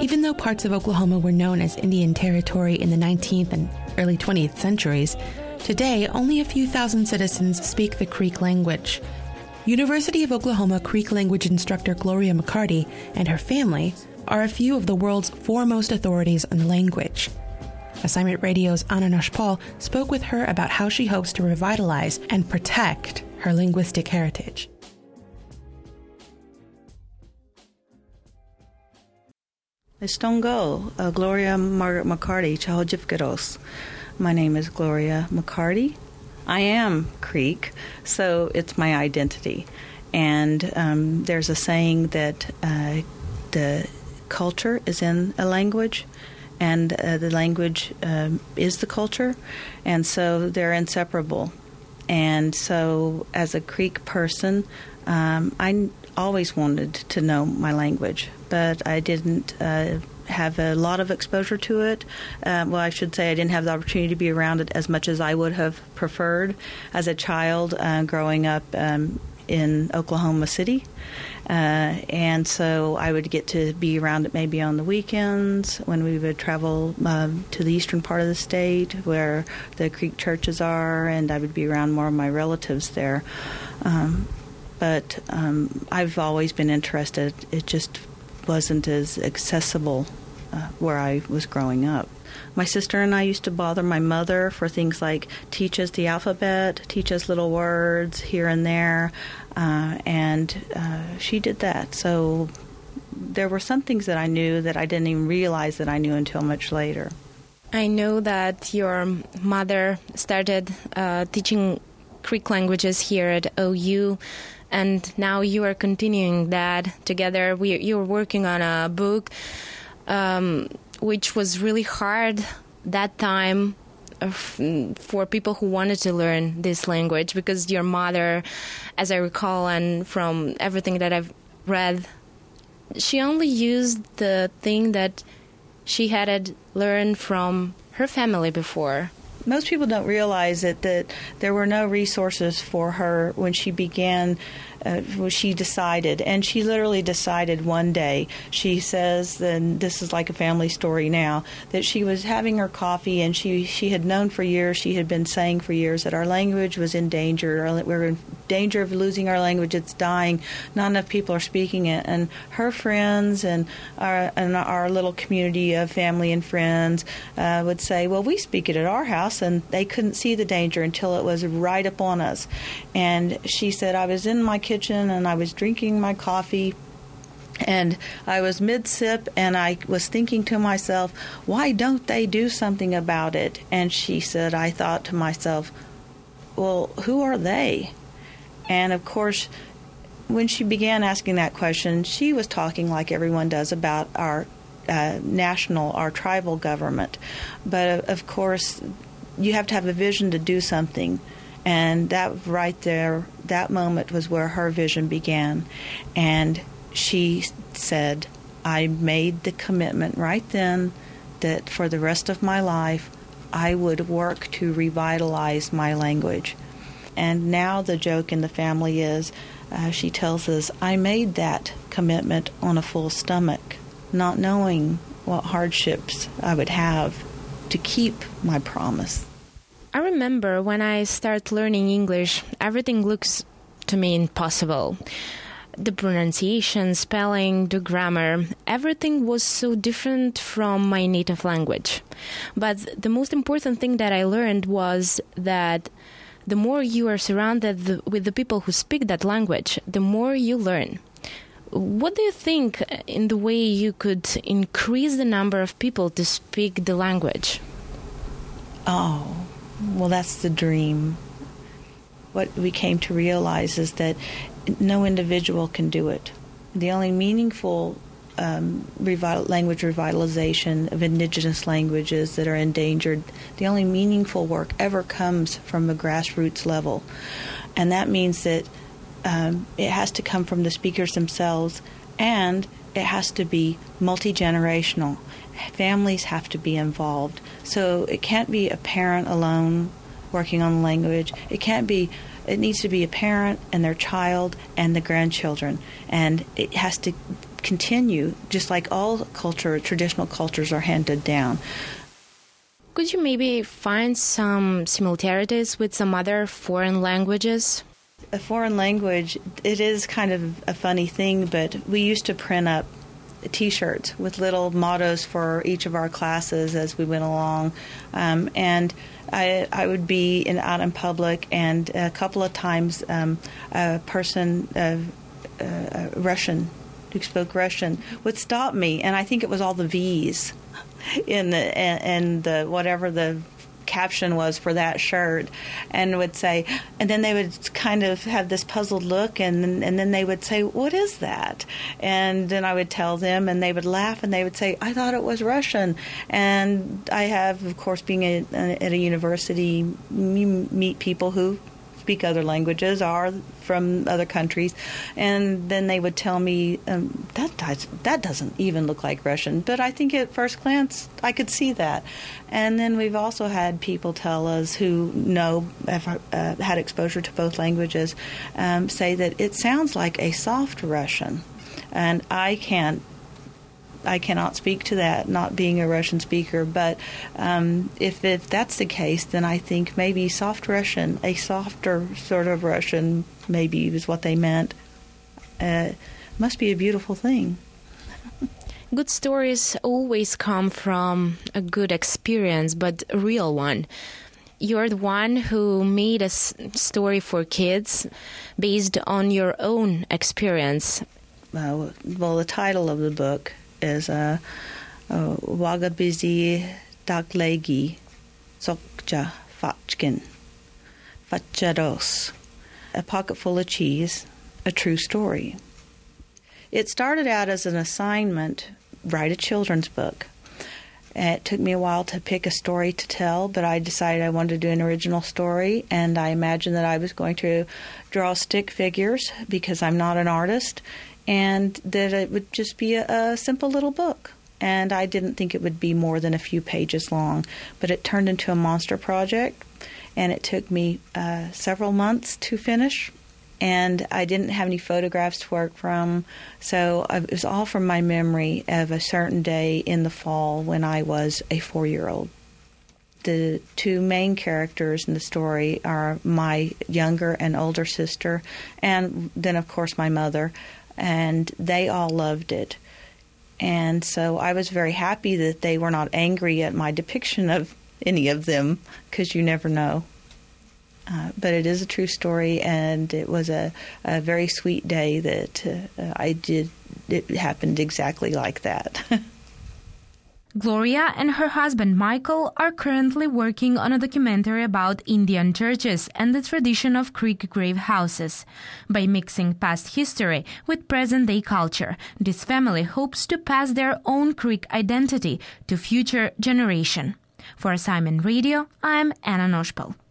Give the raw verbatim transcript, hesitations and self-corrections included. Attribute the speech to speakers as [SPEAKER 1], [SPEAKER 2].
[SPEAKER 1] Even though parts of Oklahoma were known as Indian Territory in the nineteenth and early twentieth centuries, today only a few thousand citizens speak the Creek language. University of Oklahoma Creek language instructor Gloria McCarty and her family are a few of the world's foremost authorities on the language. Assignment Radio's Anna Nashpal spoke with her about how she hopes to revitalize and protect her linguistic heritage.
[SPEAKER 2] Estongo, uh, Gloria Margaret McCarty, Chahojipkaros. My name is Gloria McCarty. I am Creek, so it's my identity. And um, there's a saying that uh, the culture is in a language, and uh, the language um, is the culture, and so they're inseparable. And so as a Creek person, um, I always wanted to know my language, but I didn't uh, have a lot of exposure to it. Uh, well, I should say I didn't have the opportunity to be around it as much as I would have preferred as a child uh, growing up um, in Oklahoma City. Uh, and so I would get to be around it maybe on the weekends when we would travel um, to the eastern part of the state where the Creek churches are, and I would be around more of my relatives there. Um, but um, I've always been interested. It just wasn't as accessible uh, where I was growing up. My sister and I used to bother my mother for things like teach us the alphabet, teach us little words here and there, uh, and uh, she did that. So there were some things that I knew that I didn't even realize that I knew until much later.
[SPEAKER 3] I know that your mother started uh, teaching Creek languages here at O U, and now you are continuing that together. We, you're working on a book um, which was really hard that time for people who wanted to learn this language, because your mother, as I recall, and from everything that I've read, she only used the thing that she had learned from her family before.
[SPEAKER 2] Most people don't realize that, that there were no resources for her when she began, uh, when she decided. And she literally decided one day, she says, and this is like a family story now, that she was having her coffee and she, she had known for years, she had been saying for years that our language was in danger. We're in danger of losing our language. It's dying. Not enough people are speaking it. And her friends and our, and our little community of family and friends uh, would say, well, we speak it at our house. And they couldn't see the danger until it was right upon us. And she said, I was in my kitchen and I was drinking my coffee and I was mid-sip and I was thinking to myself, why don't they do something about it? And she said, I thought to myself, well, who are they? And of course, when she began asking that question, she was talking like everyone does about our uh, national, our tribal government. But of course, you have to have a vision to do something. And that right there, that moment was where her vision began. And she said, I made the commitment right then that for the rest of my life, I would work to revitalize my language. And now the joke in the family is, uh, she tells us, I made that commitment on a full stomach, not knowing what hardships I would have to keep my promise.
[SPEAKER 3] I remember when I started learning English, everything looks to me impossible. The pronunciation, spelling, the grammar, everything was so different from my native language. But the most important thing that I learned was that the more you are surrounded with the people who speak that language, the more you learn. What do you think in the way you could increase the number of people to speak the language?
[SPEAKER 2] Oh, well, that's the dream. What we came to realize is that no individual can do it. The only meaningful um, revital- language revitalization of indigenous languages that are endangered, the only meaningful work ever comes from a grassroots level. And that means that um, it has to come from the speakers themselves, and it has to be multi-generational. Families have to be involved. So it can't be a parent alone working on the language. It can't be, it needs to be a parent and their child and the grandchildren. And it has to continue, just like all culture, traditional cultures are handed down.
[SPEAKER 3] Could you maybe find some similarities with some other foreign languages?
[SPEAKER 2] A foreign language, it is kind of a funny thing, but we used to print up T-shirts with little mottos for each of our classes as we went along. Um, and I, I would be in, out in public, and a couple of times um, a person, uh, uh, Russian, who spoke Russian, would stop me, and I think it was all the V's in the and, and the whatever the caption was for that shirt, and would say, and then they would kind of have this puzzled look, and and then they would say, "What is that?" And then I would tell them, and they would laugh, and they would say, "I thought it was Russian." And I have, of course, being at, at a university, you meet people who speak other languages, are from other countries, and then they would tell me, um, that does, that doesn't even look like Russian, but I think at first glance I could see that. And then we've also had people tell us who know, have uh, had exposure to both languages, um, say that it sounds like a soft Russian, and I can't I cannot speak to that, not being a Russian speaker, but um, if, if that's the case, then I think maybe soft Russian, a softer sort of Russian, maybe is what they meant. Uh, must be a beautiful thing.
[SPEAKER 3] Good stories always come from a good experience, but a real one. You're the one who made a s- story for kids based on your own experience.
[SPEAKER 2] Uh, well, the title of the book is uh, uh, Wagabizi Daklegi Sokja Fachkin Fachados, A Pocket Full of Cheese, A True Story. It started out as an assignment, write a children's book. It took me a while to pick a story to tell, but I decided I wanted to do an original story, and I imagined that I was going to draw stick figures because I'm not an artist, and that it would just be a, a simple little book. And I didn't think it would be more than a few pages long, but it turned into a monster project, and it took me uh, several months to finish, and I didn't have any photographs to work from, so it was all from my memory of a certain day in the fall when I was a four-year-old. The two main characters in the story are my younger and older sister, and then, of course, my mother, and they all loved it. And so I was very happy that they were not angry at my depiction of any of them, because you never know. Uh, but it is a true story, and it was a, a very sweet day that uh, I did. It happened exactly like that.
[SPEAKER 4] Gloria and her husband Michael are currently working on a documentary about Indian churches and the tradition of Creek grave houses. By mixing past history with present-day culture, this family hopes to pass their own Creek identity to future generation. For Assignment Radio, I'm Anna Noshpel.